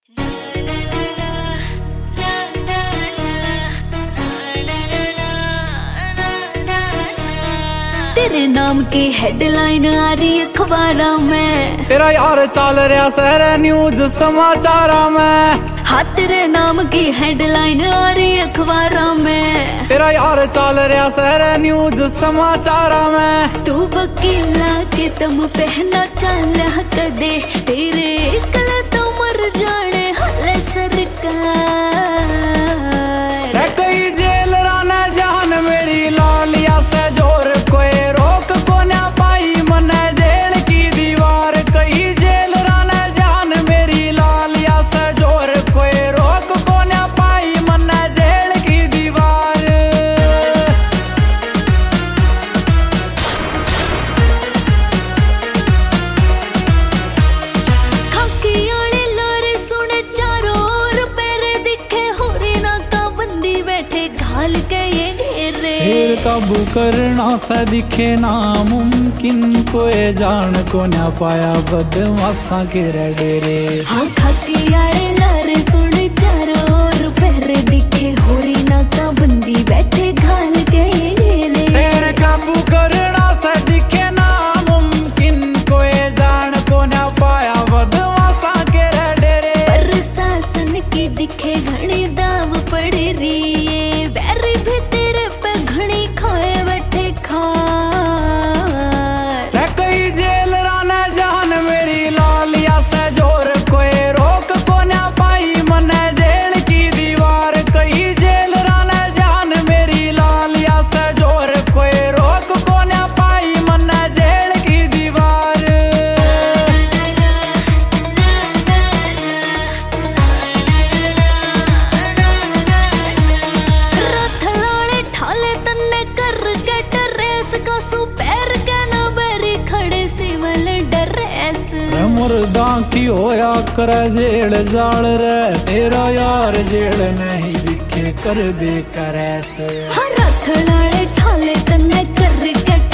तेरे नाम की हेडलाइन आ रही अखबारों में, तेरा यार चल रहा शहर न्यूज समाचार में। हाँ तेरे नाम की हेडलाइन आ रही अखबारों में, तेरा यार चल रहा शहर न्यूज समाचार में। तू वकीला के दम पहना चल कदे, तेरे कल तो मर जाने हले सरकार। कई जेल राना जान मेरी लालिया से जोर कोई रोक को ना पाई मन जेल की दीवार। कई जेल राना जान मेरी लालिया से जोर कोई रोक को ना पाई मन जेल की दीवार। खाकी आने लारे सुने चारों ओर पैरे दिखे होरे ना का बंदी बैठे घाल के ये घेरे। शेर काबू करना सा दिखे नामुमकिन, कोई जान को ना पाया बदमाशा के डेरे। हाँ खाकी आने लारे सुने चारों ओर पैरे दिखे होरे ना का बंदी बैठे घाल के ये घेरे। शेर काबू करना सा दिखे नामुमकिन, कोई जान को ना पाया बदमाशा के डेरे। प्रशासन की दिखे घनी दाव पड़े री, ये बैरी भी तेरे पे घनी खाए बैठे खार। कई जेल राना जान मेरी लालिया से जोर कोई रोक को ना पाई मन जेल की दीवार। कई जेल राना जान मेरी लालिया से जोर कोई रोक को ना पाई मन जेल की दीवार। रथलाने ठाले तन्ने कर के ड्रेस को सुपैर के ना बेरी खड़े सिवल ड्रेस। मुर्दा की होया कर जेल जाल रे, तेरा यार जेल नहीं दिखे कर दे कर ऐसे। हाँ रथलाने ठाले तन्ने कर के